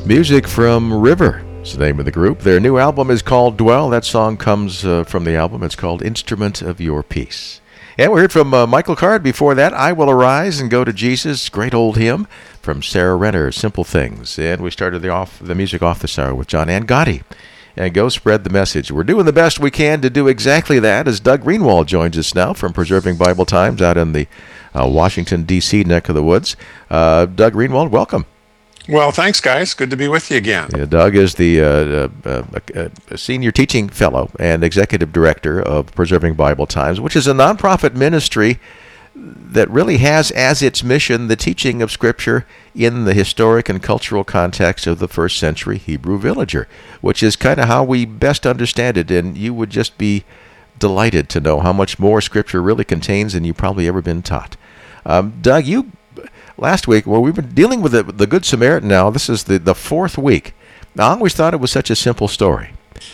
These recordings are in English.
Music from River is the name of the group. Their new album is called Dwell. That song comes from the album. It's called Instrument of Your Peace. And we heard from Michael Card before that, I Will Arise and Go to Jesus, great old hymn from Sarah Renner, Simple Things. And we started the music off this hour with John Ann Gotti and Go Spread the Message. We're doing the best we can to do exactly that as Doug Greenwald joins us now from Preserving Bible Times out in the Washington, D.C. neck of the woods. Doug Greenwald, welcome. Well, thanks, guys. Good to be with you again. Yeah, Doug is the senior teaching fellow and executive director of Preserving Bible Times, which is a nonprofit ministry that really has as its mission the teaching of Scripture in the historic and cultural context of the first century Hebrew villager, which is kind of how we best understand it, and you would just be delighted to know how much more Scripture really contains than you've probably ever been taught. Doug, last week, well, we've been dealing with the Good Samaritan now. This is the fourth week. Now, I always thought it was such a simple story.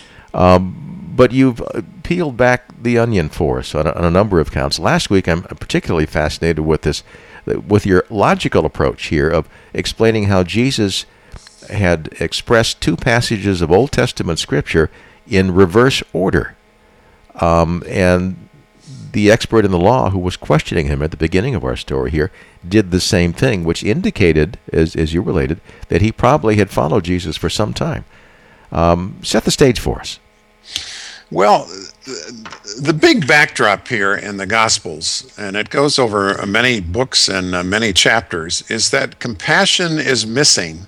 But you've peeled back the onion for us on a number of counts. Last week, I'm particularly fascinated with this, with your logical approach here of explaining how Jesus had expressed two passages of Old Testament Scripture in reverse order. And the expert in the law who was questioning him at the beginning of our story here did the same thing, which indicated, as you related, that he probably had followed Jesus for some time. Set the stage for us. Well, the big backdrop here in the Gospels, and it goes over many books and many chapters, is that compassion is missing.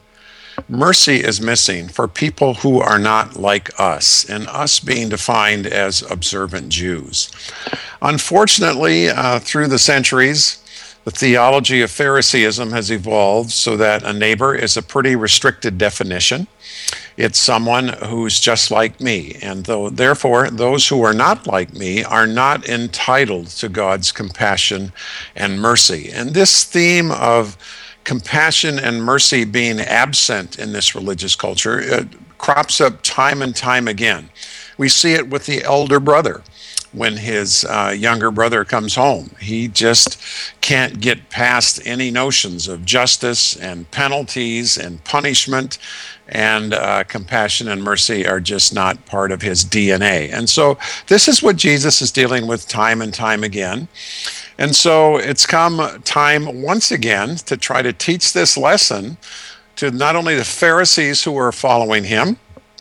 Mercy is missing for people who are not like us, and us being defined as observant Jews. Unfortunately, through the centuries, the theology of Phariseeism has evolved so that a neighbor is a pretty restricted definition. It's someone who's just like me, and therefore those who are not like me are not entitled to God's compassion and mercy. And this theme of compassion and mercy being absent in this religious culture crops up time and time again. We see it with the elder brother. When his younger brother comes home, he just can't get past any notions of justice and penalties and punishment, and compassion and mercy are just not part of his DNA. And so this is what Jesus is dealing with time and time again. And so it's come time once again to try to teach this lesson to not only the Pharisees who were following him,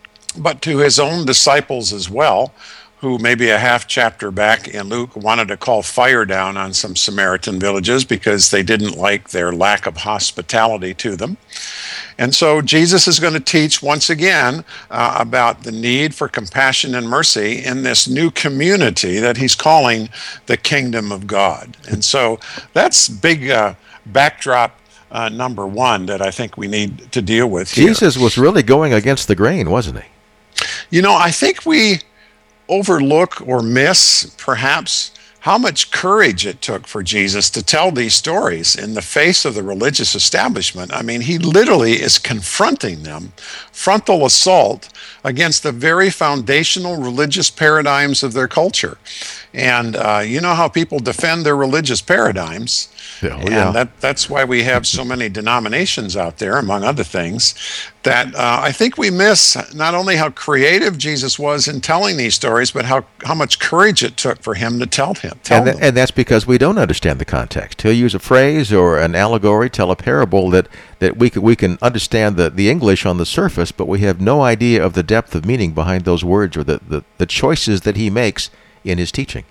but to his own disciples as well, who maybe a half chapter back in Luke wanted to call fire down on some Samaritan villages because they didn't like their lack of hospitality to them. And so Jesus is going to teach once again about the need for compassion and mercy in this new community that he's calling the kingdom of God. And so that's big backdrop number one that I think we need to deal with here. Jesus was really going against the grain, wasn't he? You know, I think we overlook or miss perhaps how much courage it took for Jesus to tell these stories in the face of the religious establishment. I mean, he literally is confronting them, frontal assault against the very foundational religious paradigms of their culture. And you know how people defend their religious paradigms. And that's why we have so many denominations out there, among other things, that I think we miss not only how creative Jesus was in telling these stories, but how much courage it took for him to tell them. And that's because we don't understand the context. He'll use a phrase or an allegory, tell a parable that we can understand the English on the surface, but we have no idea of the depth of meaning behind those words or the choices that he makes in his teaching.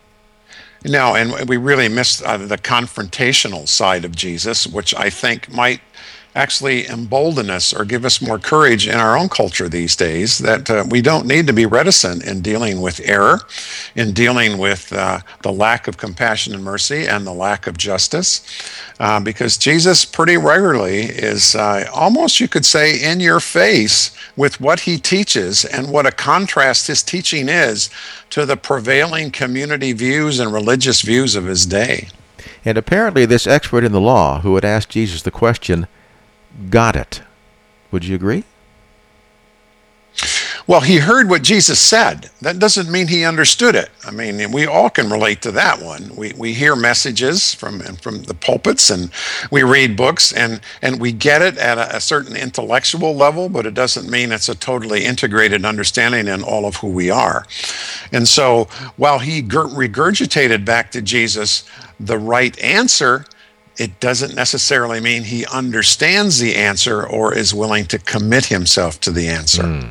No, and we really missed the confrontational side of Jesus, which I think might actually embolden us or give us more courage in our own culture these days, that we don't need to be reticent in dealing with error, in dealing with the lack of compassion and mercy and the lack of justice, because Jesus pretty regularly is almost, you could say, in your face with what he teaches and what a contrast his teaching is to the prevailing community views and religious views of his day. And apparently this expert in the law who had asked Jesus the question got it. Would you agree? Well, he heard what Jesus said. That doesn't mean he understood it. I mean, we all can relate to that one. We hear messages from the pulpits, and we read books, and we get it at a certain intellectual level, but it doesn't mean it's a totally integrated understanding in all of who we are. And so while he regurgitated back to Jesus the right answer, it doesn't necessarily mean he understands the answer or is willing to commit himself to the answer.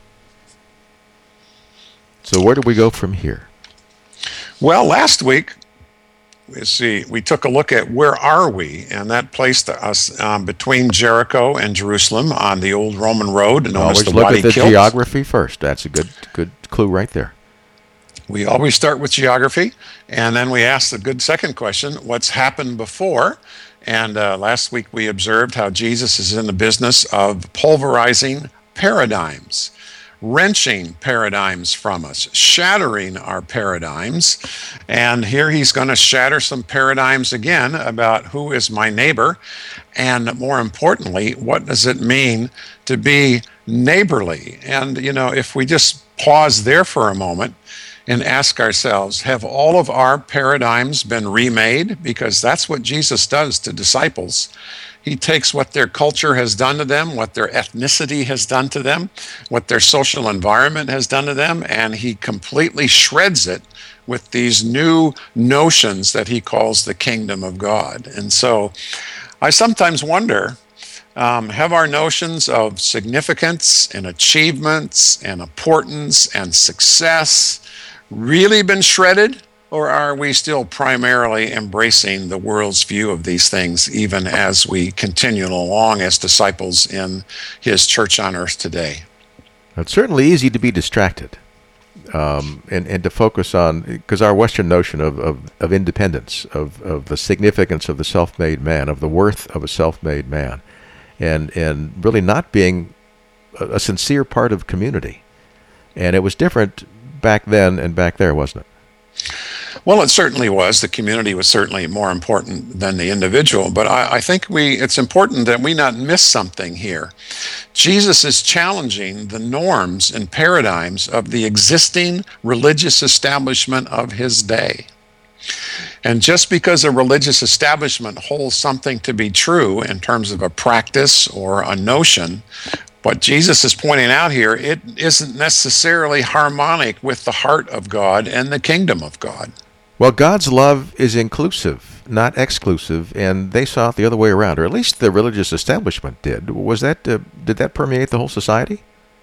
So where do we go from here? Well, last week, we took a look at where are we, and that placed us between Jericho and Jerusalem on the old Roman road known as the Always look Wadi at the Kilt. geography first. That's a good clue right there. We always start with geography, and then we ask the good second question, what's happened before? And last week we observed how Jesus is in the business of pulverizing paradigms, wrenching paradigms from us, shattering our paradigms. And here he's going to shatter some paradigms again about who is my neighbor, and more importantly, what does it mean to be neighborly? And, if we just pause there for a moment and ask ourselves, have all of our paradigms been remade? Because that's what Jesus does to disciples. He takes what their culture has done to them, what their ethnicity has done to them, what their social environment has done to them, and he completely shreds it with these new notions that he calls the kingdom of God. And so I sometimes wonder, have our notions of significance and achievements and importance and success really been shredded? Or are we still primarily embracing the world's view of these things, even as we continue along as disciples in his church on earth today? It's certainly easy to be distracted and to focus on, because our Western notion of independence, of the significance of the self-made man, of the worth of a self-made man, and really not being a sincere part of community. And it was different back then and back there, wasn't it? Well, it certainly was. The community was certainly more important than the individual, but I think it's important that we not miss something here. Jesus is challenging the norms and paradigms of the existing religious establishment of his day. And just because a religious establishment holds something to be true in terms of a practice or a notion, what Jesus is pointing out here, it isn't necessarily harmonic with the heart of God and the kingdom of God. Well, God's love is inclusive, not exclusive, and they saw it the other way around, or at least the religious establishment did. Did that permeate the whole society?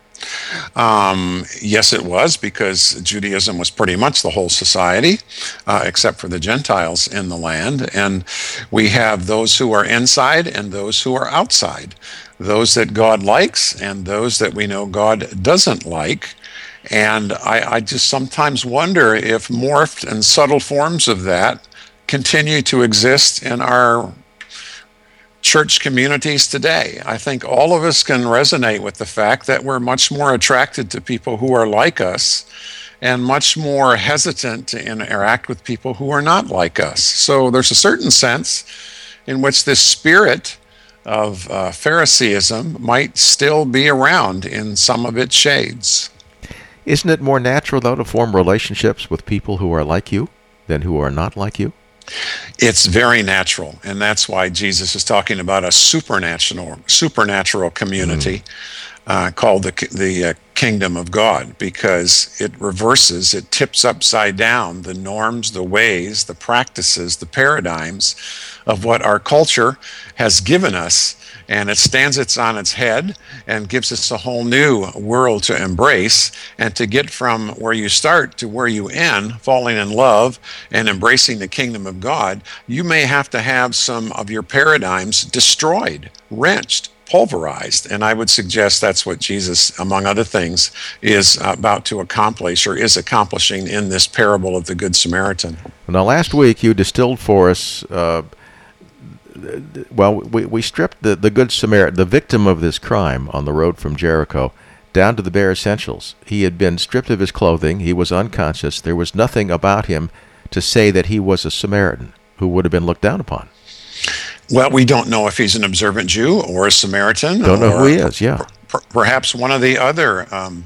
Yes, it was, because Judaism was pretty much the whole society, except for the Gentiles in the land. And we have those who are inside and those who are outside, those that God likes and those that we know God doesn't like. And I just sometimes wonder if morphed and subtle forms of that continue to exist in our church communities today. I think all of us can resonate with the fact that we're much more attracted to people who are like us and much more hesitant to interact with people who are not like us. So there's a certain sense in which this spirit of Phariseeism might still be around in some of its shades. Isn't it more natural, though, to form relationships with people who are like you than who are not like you? It's very natural, and that's why Jesus is talking about a supernatural community called the kingdom of God, because it reverses, it tips upside down the norms, the ways, the practices, the paradigms of what our culture has given us, and it stands it on its head and gives us a whole new world to embrace. And to get from where you start to where you end, falling in love and embracing the kingdom of God, you may have to have some of your paradigms destroyed, wrenched, pulverized. And I would suggest that's what Jesus, among other things, is about to accomplish, or is accomplishing, in this parable of the Good Samaritan. Now, last week you distilled for us, we stripped the Good Samaritan, the victim of this crime on the road from Jericho, down to the bare essentials. He had been stripped of his clothing. He was unconscious. There was nothing about him to say that he was a Samaritan who would have been looked down upon. Well, we don't know if he's an observant Jew or a Samaritan. Don't know who he is, yeah. Perhaps one of the other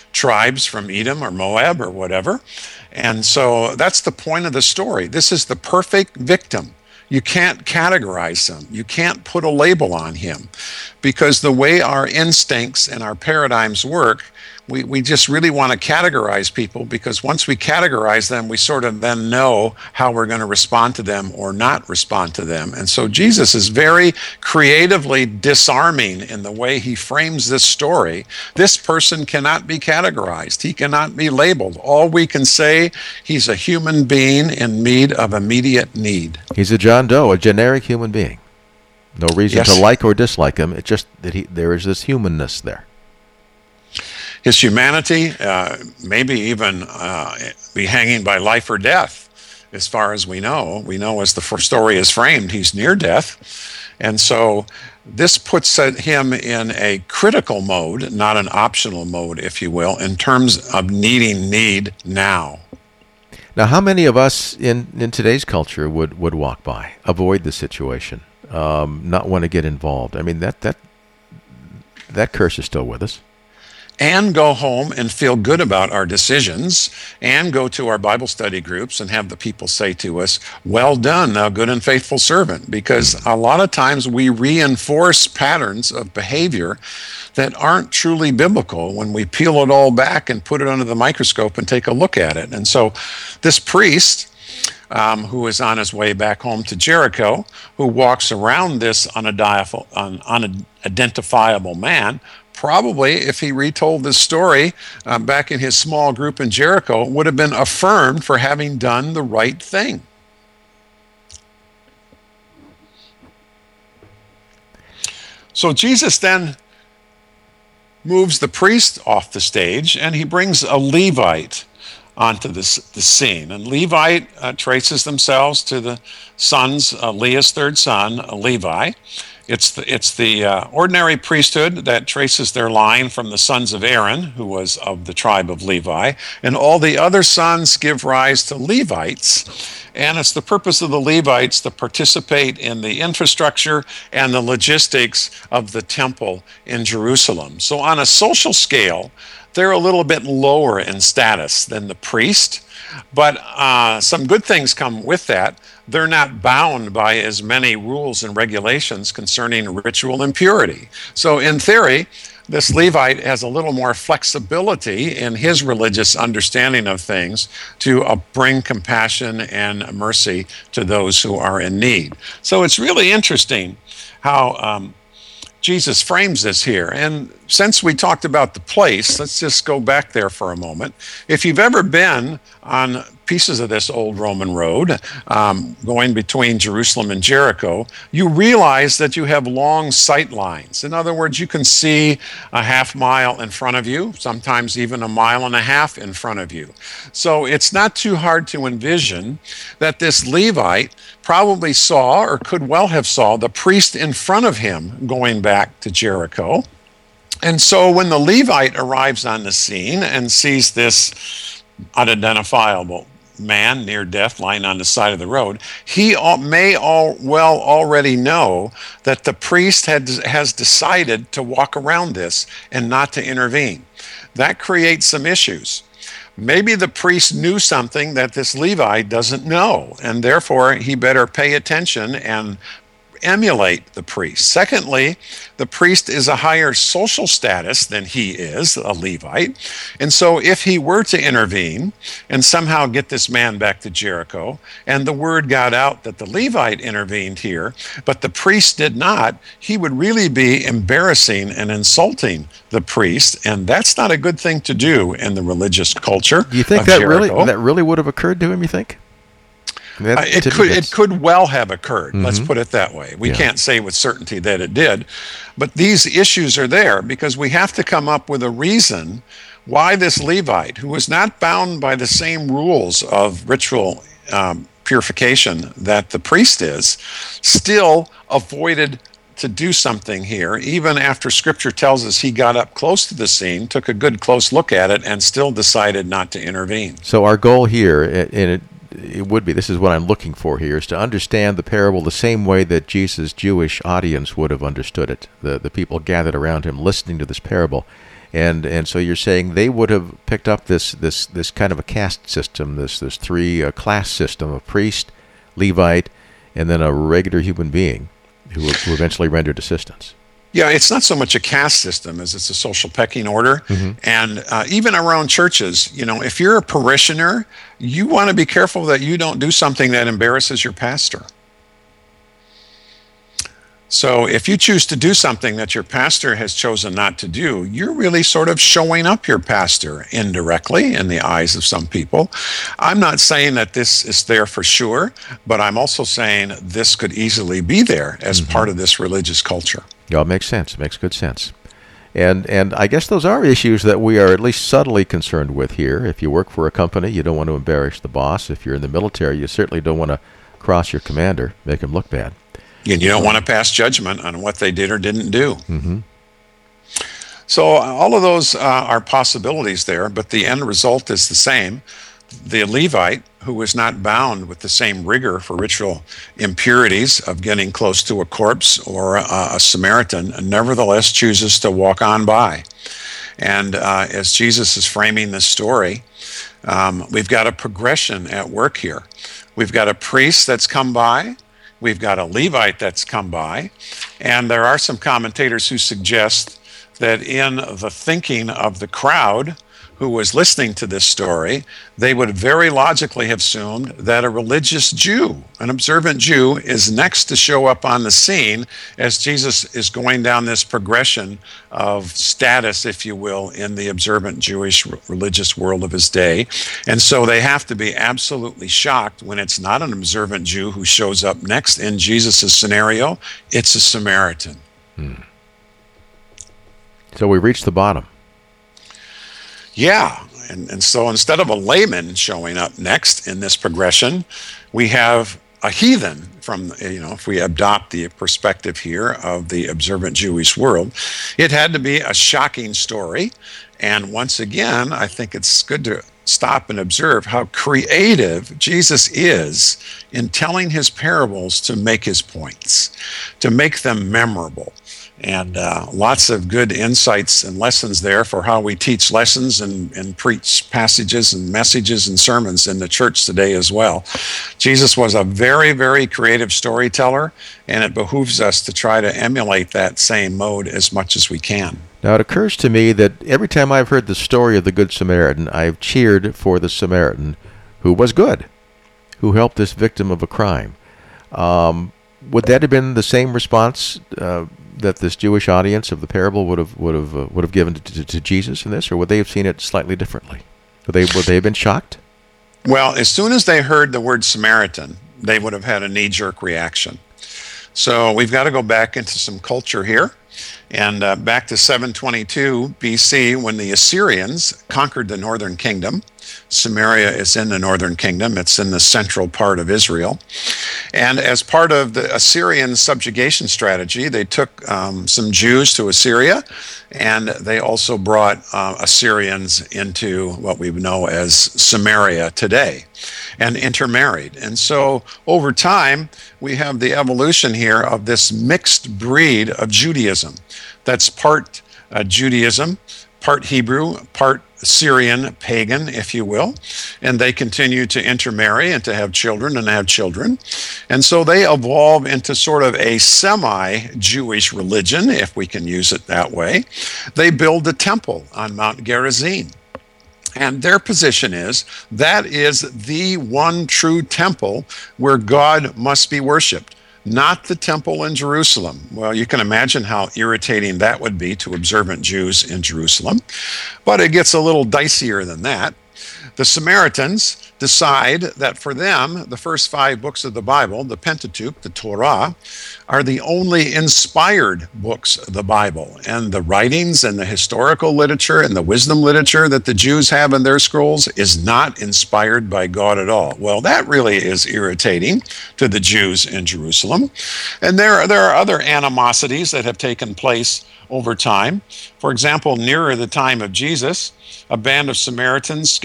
tribes from Edom or Moab or whatever. And so that's the point of the story. This is the perfect victim. You can't categorize him. You can't put a label on him, because the way our instincts and our paradigms work, we just really want to categorize people, because once we categorize them, we sort of then know how we're going to respond to them or not respond to them. And so Jesus is very creatively disarming in the way he frames this story. This person cannot be categorized. He cannot be labeled. All we can say, he's a human being in need of immediate need. He's a John Doe, a generic human being. No reason to like or dislike him. It's just that there is this humanness there. His humanity, maybe even be hanging by life or death, as far as we know. We know as the first story is framed, he's near death. And so this puts him in a critical mode, not an optional mode, if you will, in terms of need now. Now, how many of us in today's culture would walk by, avoid the situation, not want to get involved? I mean, that curse is still with us. And go home and feel good about our decisions, and go to our Bible study groups and have the people say to us, "Well done, thou good and faithful servant," because a lot of times we reinforce patterns of behavior that aren't truly biblical when we peel it all back and put it under the microscope and take a look at it. And so this priest, who is on his way back home to Jericho, who walks around this unidentifiable man, probably, if he retold this story back in his small group in Jericho, would have been affirmed for having done the right thing. So Jesus then moves the priest off the stage, and he brings a Levite onto the scene. And Levite traces themselves to the sons, Leah's third son, Levi. It's the ordinary priesthood that traces their line from the sons of Aaron, who was of the tribe of Levi, and all the other sons give rise to Levites. And it's the purpose of the Levites to participate in the infrastructure and the logistics of the temple in Jerusalem. So on a social scale, they're a little bit lower in status than the priest, but some good things come with that. They're not bound by as many rules and regulations concerning ritual impurity. So in theory, this Levite has a little more flexibility in his religious understanding of things to bring compassion and mercy to those who are in need. So it's really interesting how Jesus frames this here. And since we talked about the place, let's just go back there for a moment. If you've ever been on pieces of this old Roman road going between Jerusalem and Jericho, you realize that you have long sight lines. In other words, you can see a half mile in front of you, sometimes even a mile and a half in front of you. So it's not too hard to envision that this Levite probably saw, or could well have saw, the priest in front of him going back to Jericho. And so when the Levite arrives on the scene and sees this unidentifiable man near death lying on the side of the road, he may already know that the priest has decided to walk around this and not to intervene. That creates some issues. Maybe the priest knew something that this Levite doesn't know, and therefore he better pay attention and emulate the priest. Secondly, the priest is a higher social status than he is, a Levite. And so if he were to intervene and somehow get this man back to Jericho, and the word got out that the Levite intervened here, but the priest did not, he would really be embarrassing and insulting the priest, and that's not a good thing to do in the religious culture. Do you think that really would have occurred to him, you think? It could well have occurred. Mm-hmm. Let's put it that way. We can't say with certainty that it did, but these issues are there because we have to come up with a reason why this Levite, who was not bound by the same rules of ritual purification that the priest is, still avoided to do something here, even after Scripture tells us he got up close to the scene, took a good close look at it, and still decided not to intervene. So our goal here, it would be, this is what I'm looking for here, is to understand the parable the same way that Jesus' Jewish audience would have understood it, the people gathered around him listening to this parable. And so you're saying they would have picked up this kind of a caste system, this three class system of priest, Levite, and then a regular human being who eventually rendered assistance. Yeah, it's not so much a caste system as it's a social pecking order. And even around churches, if you're a parishioner, you want to be careful that you don't do something that embarrasses your pastor. So if you choose to do something that your pastor has chosen not to do, you're really sort of showing up your pastor indirectly in the eyes of some people. I'm not saying that this is there for sure, but I'm also saying this could easily be there as part of this religious culture. Yeah, it makes sense. It makes good sense. And I guess those are issues that we are at least subtly concerned with here. If you work for a company, you don't want to embarrass the boss. If you're in the military, you certainly don't want to cross your commander, make him look bad. And you don't want to pass judgment on what they did or didn't do. So all of those are possibilities there, but the end result is the same. The Levite, who was not bound with the same rigor for ritual impurities of getting close to a corpse or a Samaritan, nevertheless chooses to walk on by. And as Jesus is framing this story, we've got a progression at work here. We've got a priest that's come by. We've got a Levite that's come by, and there are some commentators who suggest that in the thinking of the crowd who was listening to this story, they would very logically have assumed that a religious Jew, an observant Jew, is next to show up on the scene as Jesus is going down this progression of status, if you will, in the observant Jewish religious world of his day. And so they have to be absolutely shocked when it's not an observant Jew who shows up next in Jesus' scenario, it's a Samaritan. So we reached the bottom. Yeah, and so instead of a layman showing up next in this progression, we have a heathen from, if we adopt the perspective here of the observant Jewish world. It had to be a shocking story. And once again, I think it's good to stop and observe how creative Jesus is in telling his parables to make his points, to make them memorable. And lots of good insights and lessons there for how we teach lessons and preach passages and messages and sermons in the church today as well. Jesus was a very, very creative storyteller, and it behooves us to try to emulate that same mode as much as we can. Now, it occurs to me that every time I've heard the story of the Good Samaritan, I've cheered for the Samaritan who was good, who helped this victim of a crime. Would that have been the same response that this Jewish audience of the parable would have given to Jesus in this, or would they have seen it slightly differently? Would they have been shocked? Well, as soon as they heard the word Samaritan, they would have had a knee-jerk reaction. So we've got to go back into some culture here, and back to 722 BC when the Assyrians conquered the northern kingdom. Samaria is in the northern kingdom. It's in the central part of Israel. And as part of the Assyrian subjugation strategy, they took some Jews to Assyria, and they also brought Assyrians into what we know as Samaria today, and intermarried. And so over time, we have the evolution here of this mixed breed of Judaism. That's part Judaism, part Hebrew, part Syrian pagan, if you will, and they continue to intermarry and to have children and have children. And so they evolve into sort of a semi-Jewish religion, if we can use it that way. They build a temple on Mount Gerizim. And their position is that is the one true temple where God must be worshiped, not the temple in Jerusalem. Well, you can imagine how irritating that would be to observant Jews in Jerusalem. But it gets a little dicier than that. The Samaritans decide that for them, the first 5 books of the Bible, the Pentateuch, the Torah, are the only inspired books of the Bible. And the writings and the historical literature and the wisdom literature that the Jews have in their scrolls is not inspired by God at all. Well, that really is irritating to the Jews in Jerusalem. And there are other animosities that have taken place over time. For example, nearer the time of Jesus, a band of Samaritans scattered human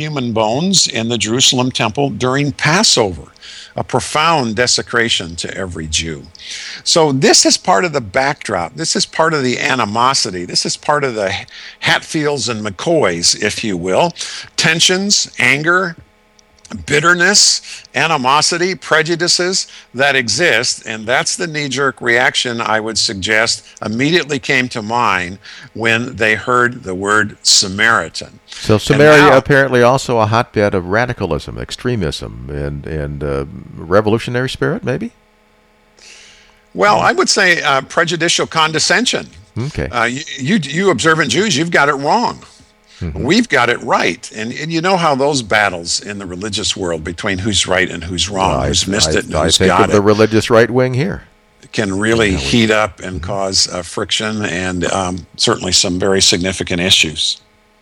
human bones in the Jerusalem temple during Passover, a profound desecration to every Jew. So this is part of the backdrop. This is part of the animosity. This is part of the Hatfields and McCoys, if you will. Tensions, anger, bitterness, animosity, prejudices that exist, and that's the knee-jerk reaction I would suggest immediately came to mind when they heard the word Samaritan. So Samaria apparently also a hotbed of radicalism, extremism, and revolutionary spirit, maybe? Well, I would say prejudicial condescension. Okay. You observant Jews, you've got it wrong. Mm-hmm. We've got it right. And you know how those battles in the religious world between who's right and who's wrong, who's missed it and who's got it. I think of the religious right wing here. Can really heat up and cause friction and certainly some very significant issues.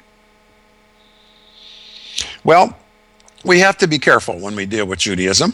Well, we have to be careful when we deal with Judaism.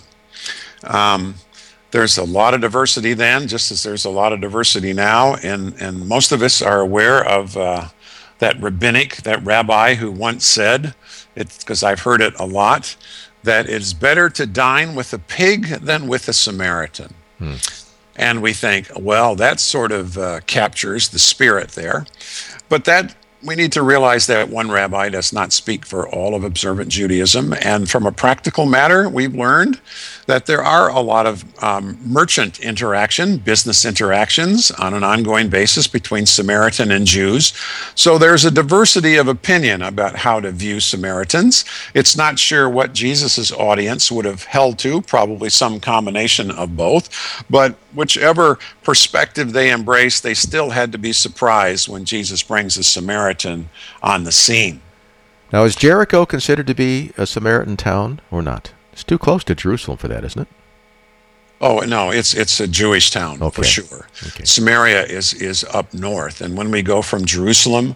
There's a lot of diversity then, just as there's a lot of diversity now, and most of us are aware of that rabbi who once said, because I've heard it a lot, that it's better to dine with a pig than with a Samaritan. And we think, well, that sort of captures the spirit there. But that we need to realize that one rabbi does not speak for all of observant Judaism. And from a practical matter, we've learned that there are a lot of merchant interaction, business interactions on an ongoing basis between Samaritan and Jews. So there's a diversity of opinion about how to view Samaritans. It's not sure what Jesus's audience would have held to, probably some combination of both. But whichever perspective they embraced, they still had to be surprised when Jesus brings a Samaritan on the scene. Now, is Jericho considered to be a Samaritan town or not? It's too close to Jerusalem for that, isn't it? Oh, no, it's a Jewish town, for sure. Okay. Samaria is up north. And when we go from Jerusalem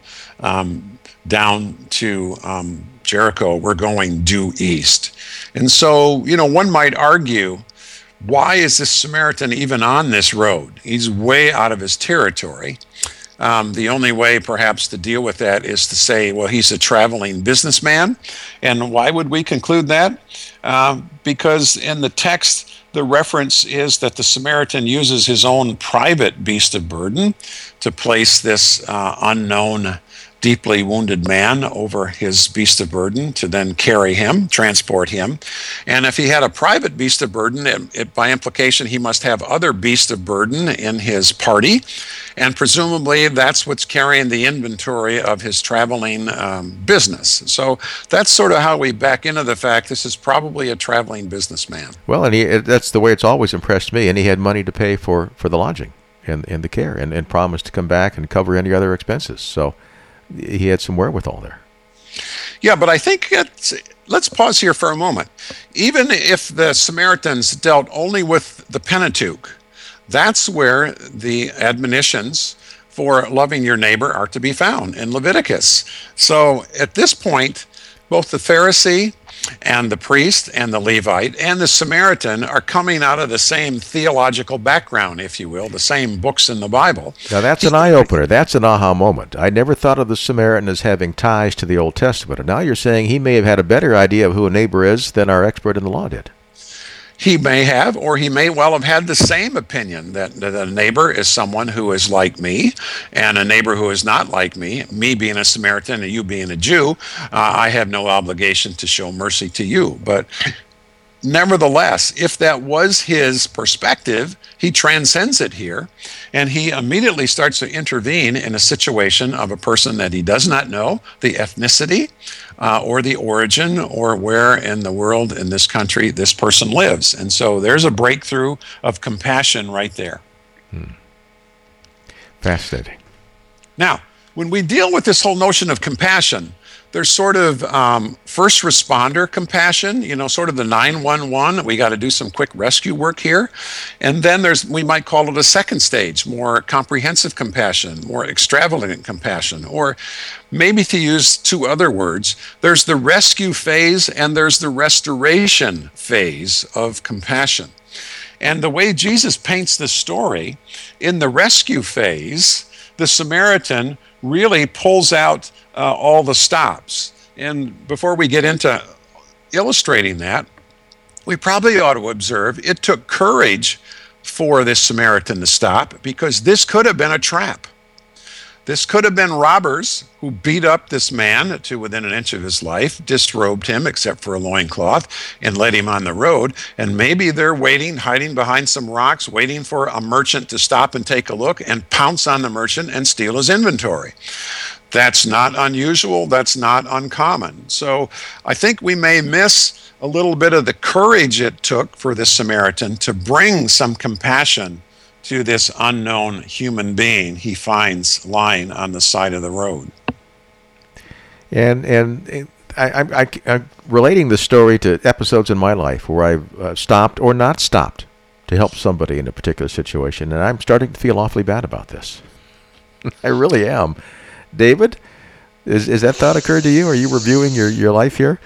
down to Jericho, we're going due east. And so, one might argue, why is this Samaritan even on this road? He's way out of his territory. The only way perhaps to deal with that is to say, well, he's a traveling businessman. And why would we conclude that? Because in the text, the reference is that the Samaritan uses his own private beast of burden to place this unknown, deeply wounded man over his beast of burden to then carry him, transport him. And if he had a private beast of burden, by implication, he must have other beasts of burden in his party. And presumably that's what's carrying the inventory of his traveling business. So that's sort of how we back into the fact this is probably a traveling businessman. Well, and that's the way it's always impressed me. And he had money to pay for the lodging and the care and promised to come back and cover any other expenses. So he had some wherewithal there. Yeah, but I think let's pause here for a moment. Even if the Samaritans dealt only with the Pentateuch, that's where the admonitions for loving your neighbor are to be found in Leviticus. So at this point, both the Pharisee and the priest and the Levite and the Samaritan are coming out of the same theological background, if you will, the same books in the Bible. Now that's an eye-opener. That's an aha moment. I never thought of the Samaritan as having ties to the Old Testament. And now you're saying he may have had a better idea of who a neighbor is than our expert in the law did. He may have, or he may well have had the same opinion that a neighbor is someone who is like me, and a neighbor who is not like me being a Samaritan and you being a Jew, I have no obligation to show mercy to you. But nevertheless, if that was his perspective, he transcends it here, and he immediately starts to intervene in a situation of a person that he does not know, the ethnicity, or the origin, or where in the world, in this country, this person lives. And so there's a breakthrough of compassion right there. Fascinating. Now, when we deal with this whole notion of compassion, there's sort of first responder compassion, sort of the 911. We got to do some quick rescue work here. And then we might call it a second stage, more comprehensive compassion, more extravagant compassion. Or maybe to use two other words, there's the rescue phase and there's the restoration phase of compassion. And the way Jesus paints this story, in the rescue phase, the Samaritan really pulls out all the stops. And before we get into illustrating that, we probably ought to observe it took courage for this Samaritan to stop, because this could have been a trap. This could have been robbers who beat up this man to within an inch of his life, disrobed him except for a loincloth, and led him on the road. And maybe they're waiting, hiding behind some rocks, waiting for a merchant to stop and take a look and pounce on the merchant and steal his inventory. That's not unusual. That's not uncommon. So I think we may miss a little bit of the courage it took for this Samaritan to bring some compassion to this unknown human being he finds lying on the side of the road. And I'm relating the story to episodes in my life where I've stopped or not stopped to help somebody in a particular situation, and I'm starting to feel awfully bad about this. I really am. David, is that thought occurred to you? Are you reviewing your life here?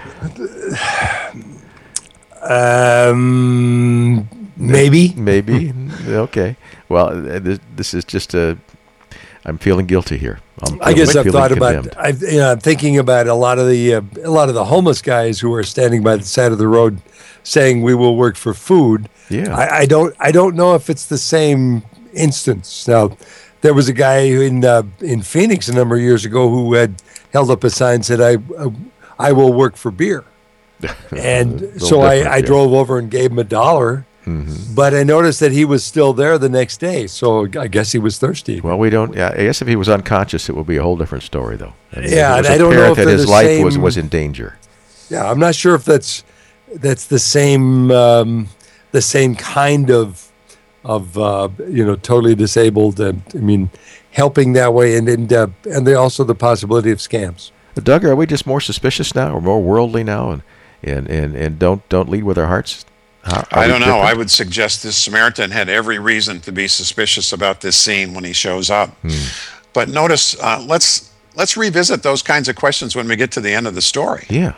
Maybe. Maybe. Okay. Well, this is just I'm feeling guilty here. I guess I've thought condemned. I'm thinking about a lot of the homeless guys who are standing by the side of the road saying we will work for food. Yeah. I don't know if it's the same instance. Now, there was a guy in Phoenix a number of years ago who had held up a sign and said, I will work for beer. And so I drove over and gave him $1. Mm-hmm. But I noticed that he was still there the next day, so I guess he was thirsty. Well, we don't. Yeah, I guess if he was unconscious, it would be a whole different story, though. And I don't know if that his life was in danger. Yeah, I'm not sure if that's the same kind of totally disabled. Helping that way, and also the possibility of scams. Doug, are we just more suspicious now, or more worldly now, and don't lead with our hearts? I don't know. I would suggest this Samaritan had every reason to be suspicious about this scene when he shows up. But notice, let's revisit those kinds of questions when we get to the end of the story. Yeah.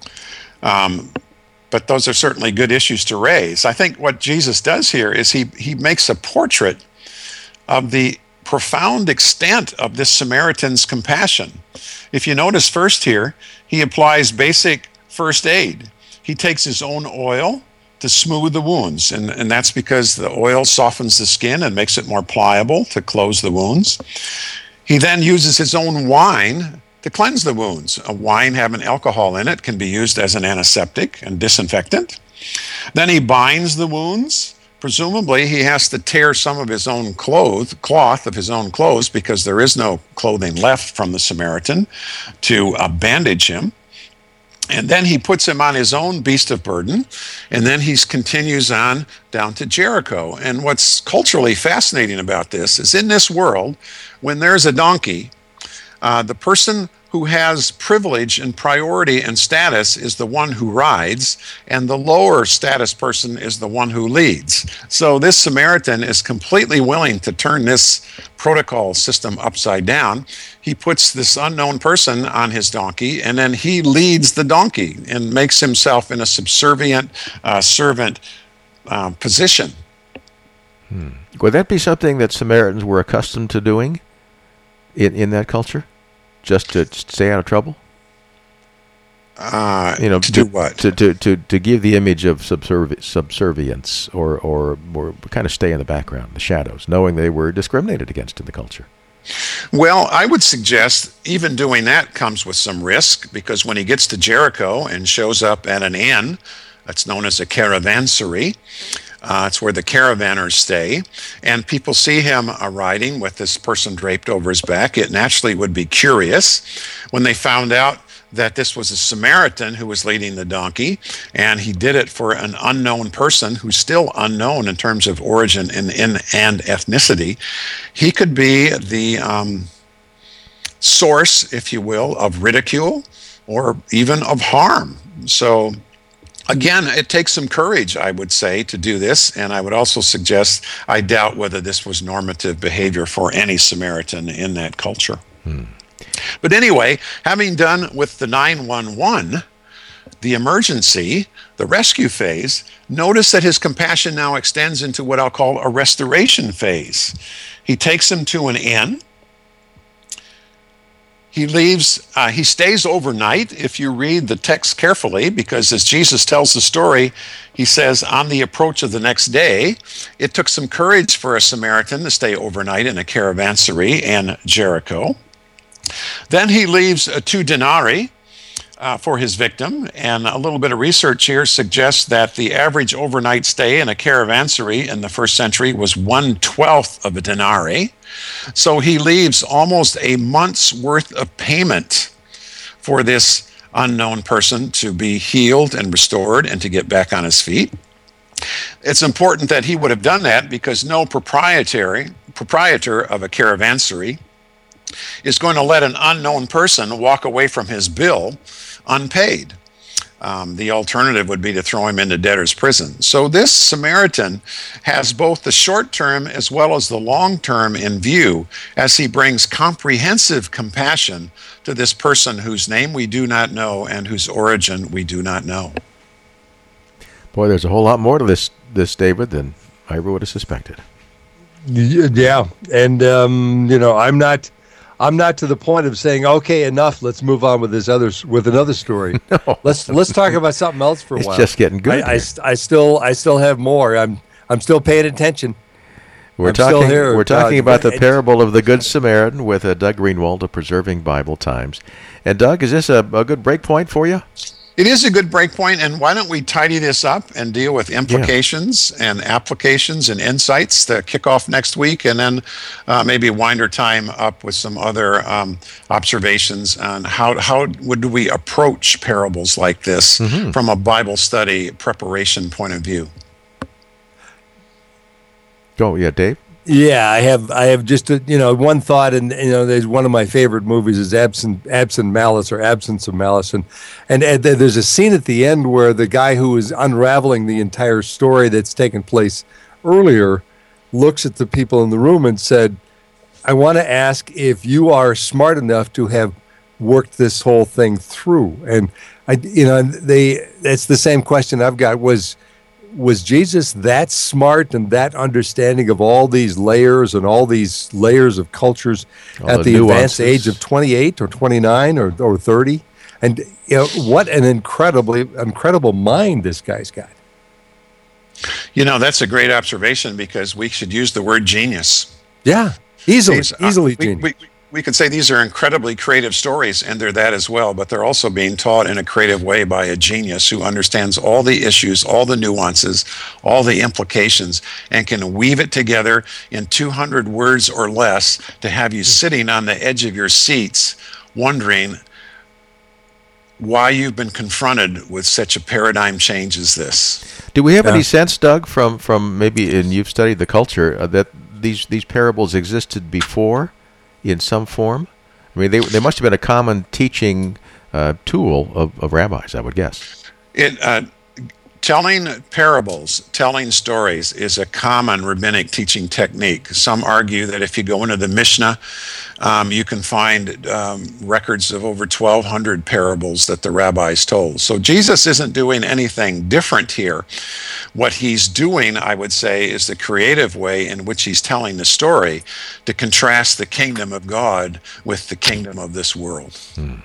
But those are certainly good issues to raise. I think what Jesus does here is he makes a portrait of the profound extent of this Samaritan's compassion. If you notice first here, he applies basic first aid. He takes his own oil to smooth the wounds, and that's because the oil softens the skin and makes it more pliable to close the wounds. He then uses his own wine to cleanse the wounds. A wine having alcohol in it can be used as an antiseptic and disinfectant. Then he binds the wounds. Presumably, he has to tear some of his own cloth of his own clothes, because there is no clothing left from the Samaritan to bandage him. And then he puts him on his own beast of burden, and then he continues on down to Jericho. And what's culturally fascinating about this is, in this world, when there's a donkey, the person who has privilege and priority and status is the one who rides, and the lower status person is the one who leads. So this Samaritan is completely willing to turn this protocol system upside down. He puts this unknown person on his donkey, and then he leads the donkey and makes himself in a subservient servant position. Would that be something that Samaritans were accustomed to doing in that culture? Just to stay out of trouble? To do what? To give the image of subservience or kind of stay in the background, the shadows, knowing they were discriminated against in the culture. Well, I would suggest even doing that comes with some risk, because when he gets to Jericho and shows up at an inn that's known as a caravanserai, it's where the caravanners stay, and people see him riding with this person draped over his back. It naturally would be curious when they found out that this was a Samaritan who was leading the donkey, and he did it for an unknown person who's still unknown in terms of origin and ethnicity. He could be the source, if you will, of ridicule or even of harm. So again, it takes some courage, I would say, to do this, and I would also suggest I doubt whether this was normative behavior for any Samaritan in that culture. But anyway, having done with the 911, the emergency, the rescue phase, notice that his compassion now extends into what I'll call a restoration phase. He takes him to an inn. He leaves, he stays overnight if you read the text carefully, because as Jesus tells the story, he says, on the approach of the next day, it took some courage for a Samaritan to stay overnight in a caravansary in Jericho. Then he leaves 2 denarii for his victim, and a little bit of research here suggests that the average overnight stay in a caravansary in the first century was 1/12 of a denarii. So he leaves almost a month's worth of payment for this unknown person to be healed and restored and to get back on his feet. It's important that he would have done that because no proprietor of a caravansary is going to let an unknown person walk away from his bill unpaid. The alternative would be to throw him into debtor's prison. So this Samaritan has both the short term as well as the long term in view as he brings comprehensive compassion to this person whose name we do not know and whose origin we do not know. Boy, there's a whole lot more to this David, than I ever would have suspected. Yeah, and I'm not to the point of saying, okay, enough. Let's move on with another story. No. Let's talk about something else for a while. It's just getting good. I still have more. I'm still paying attention. We're talking about the parable of the Good Samaritan with Doug Greenwald of Preserving Bible Times. And Doug, is this a good break point for you? It is a good break point, and why don't we tidy this up and deal with implications and applications and insights to kick off next week, and then maybe wind our time up with some other observations on how would we approach parables like this from a Bible study preparation point of view. Go, yeah, Dave? Yeah, I have just one thought, and there's one of my favorite movies is Absent Malice or Absence of Malice, and there's a scene at the end where the guy who is unraveling the entire story that's taken place earlier looks at the people in the room and said, "I want to ask if you are smart enough to have worked this whole thing through." And that's the same question I've got. Was Jesus that smart and that understanding of all these layers and all these layers of cultures at the advanced age of 28 or 29 or 30? And what an incredible mind this guy's got. That's a great observation, because we should use the word genius. Yeah, easily genius. We could say these are incredibly creative stories, and they're that as well, but they're also being taught in a creative way by a genius who understands all the issues, all the nuances, all the implications, and can weave it together in 200 words or less to have you sitting on the edge of your seats wondering why you've been confronted with such a paradigm change as this. Do we have any sense, Doug, from maybe, and you've studied the culture, that these parables existed before in some form? I mean, they must have been a common teaching tool of rabbis, I would guess. Telling parables, telling stories is a common rabbinic teaching technique. Some argue that if you go into the Mishnah, you can find records of over 1,200 parables that the rabbis told. So Jesus isn't doing anything different here. What he's doing, I would say, is the creative way in which he's telling the story to contrast the kingdom of God with the kingdom of this world.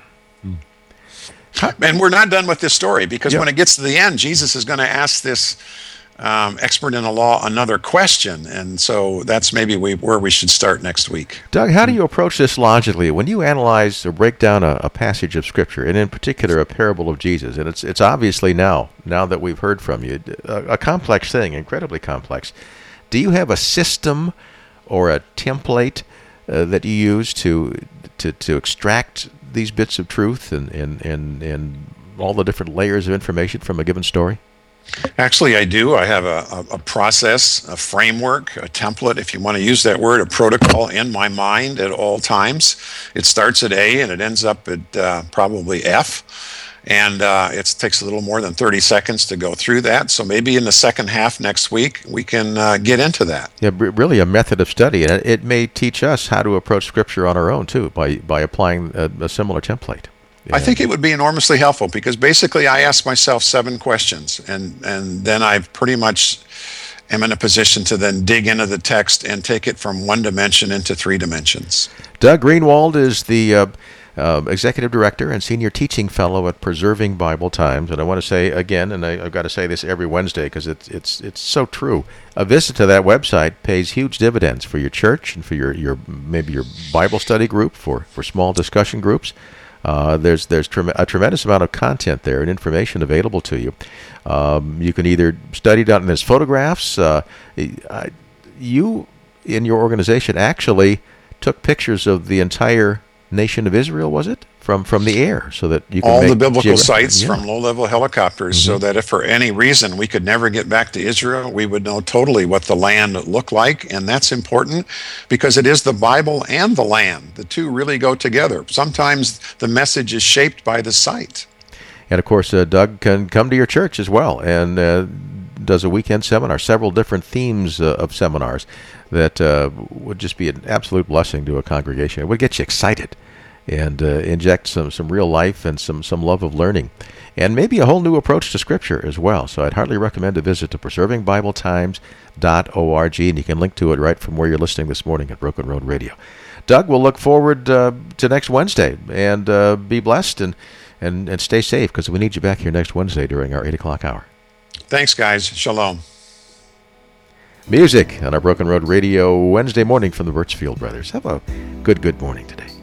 And we're not done with this story, because when it gets to the end, Jesus is going to ask this expert in the law another question. And so that's maybe where we should start next week. Doug, how do you approach this logically? When you analyze or break down a passage of Scripture, and in particular a parable of Jesus, and it's obviously now that we've heard from you, a complex thing, incredibly complex. Do you have a system or a template that you use to extract these bits of truth and all the different layers of information from a given story? Actually, I do. I have a process, a framework, a template, if you want to use that word, a protocol in my mind at all times. It starts at A and it ends up at probably F. And it takes a little more than 30 seconds to go through that. So maybe in the second half next week, we can get into that. Yeah, really a method of study. And it may teach us how to approach Scripture on our own, too, by applying a similar template. I think it would be enormously helpful, because basically I ask myself 7 questions, and then I pretty much am in a position to then dig into the text and take it from one dimension into 3 dimensions. Doug Greenwald is the Executive Director and Senior Teaching Fellow at Preserving Bible Times. And I want to say again, and I've got to say this every Wednesday because it's so true. A visit to that website pays huge dividends for your church and for your maybe your Bible study group, for small discussion groups. There's a tremendous amount of content there and information available to you. You can either study it out, and there's photographs. You in your organization actually took pictures of the entire nation of Israel, was it? From the air, so that you can all make the biblical sites yeah. from low-level helicopters, so that if for any reason we could never get back to Israel, we would know totally what the land looked like. And that's important because it is the Bible and the land. The two really go together. Sometimes the message is shaped by the site. And of course, Doug can come to your church as well and does a weekend seminar, several different themes of seminars that would just be an absolute blessing to a congregation. It would get you excited and inject some real life and some love of learning, and maybe a whole new approach to Scripture as well. So I'd heartily recommend a visit to preservingbibletimes.org, and you can link to it right from where you're listening this morning at Broken Road Radio. Doug, we'll look forward to next Wednesday, and be blessed and stay safe, because we need you back here next Wednesday during our 8 o'clock hour. Thanks, guys. Shalom. Music on our Broken Road Radio Wednesday morning from the Birchfield Brothers. Have a good morning today.